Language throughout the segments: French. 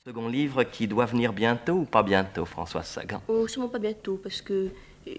Second livre qui doit venir bientôt ou pas bientôt, Françoise Sagan? Oh, sûrement pas bientôt, parce que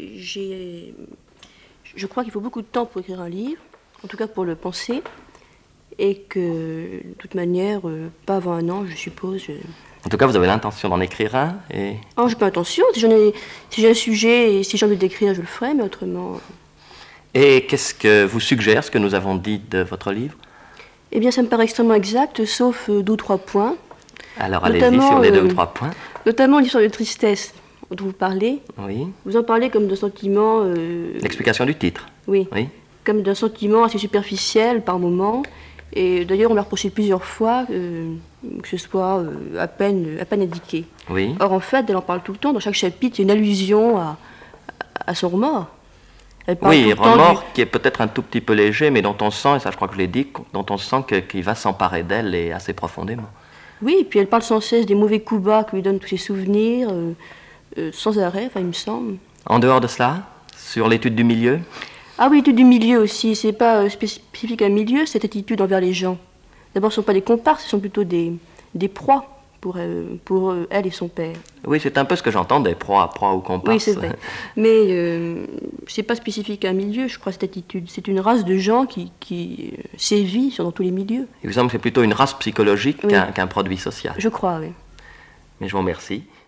je crois qu'il faut beaucoup de temps pour écrire un livre, en tout cas pour le penser, et que, de toute manière, pas avant un an, je suppose. En tout cas, vous avez l'intention d'en écrire un et... Ah, j'ai pas l'intention. Si j'ai un sujet et si j'ai envie d'écrire, je le ferai, mais autrement... Et qu'est-ce que vous suggère, ce que nous avons dit de votre livre? Eh bien, ça me paraît extrêmement exact, sauf 2 ou 3 points. Alors, allez-y sur les 2 ou 3 points. Notamment l'histoire de tristesse dont vous parlez. Oui. Vous en parlez comme d'un sentiment... L'explication du titre. Oui. Oui. Comme d'un sentiment assez superficiel par moment. Et d'ailleurs, on l'a reproché plusieurs fois que ce soit à peine indiqué. Oui. Or, en fait, elle en parle tout le temps. Dans chaque chapitre, il y a une allusion à son remords. Elle parle Oui, tout le temps remords qui est peut-être un tout petit peu léger, mais dont on sent, et ça je crois que je l'ai dit, dont on sent qu'il va s'emparer d'elle et assez profondément. Oui, et puis elle parle sans cesse des mauvais coups bas que lui donnent tous ses souvenirs, sans arrêt, enfin, il me semble. En dehors de cela, sur l'étude du milieu? Ah oui, l'étude du milieu aussi. C'est pas spécifique à un milieu, cette attitude envers les gens. D'abord, ce ne sont pas des comparses, ce sont plutôt des proies pour elle et son père. Oui, c'est un peu ce que j'entends, des proies ou comparses. Oui, c'est vrai. Mais c'est pas spécifique à un milieu, je crois, cette attitude. C'est une race de gens qui sévit dans tous les milieux. Il vous semble que c'est plutôt une race psychologique oui. qu'un produit social. Je crois, oui. Mais je vous remercie.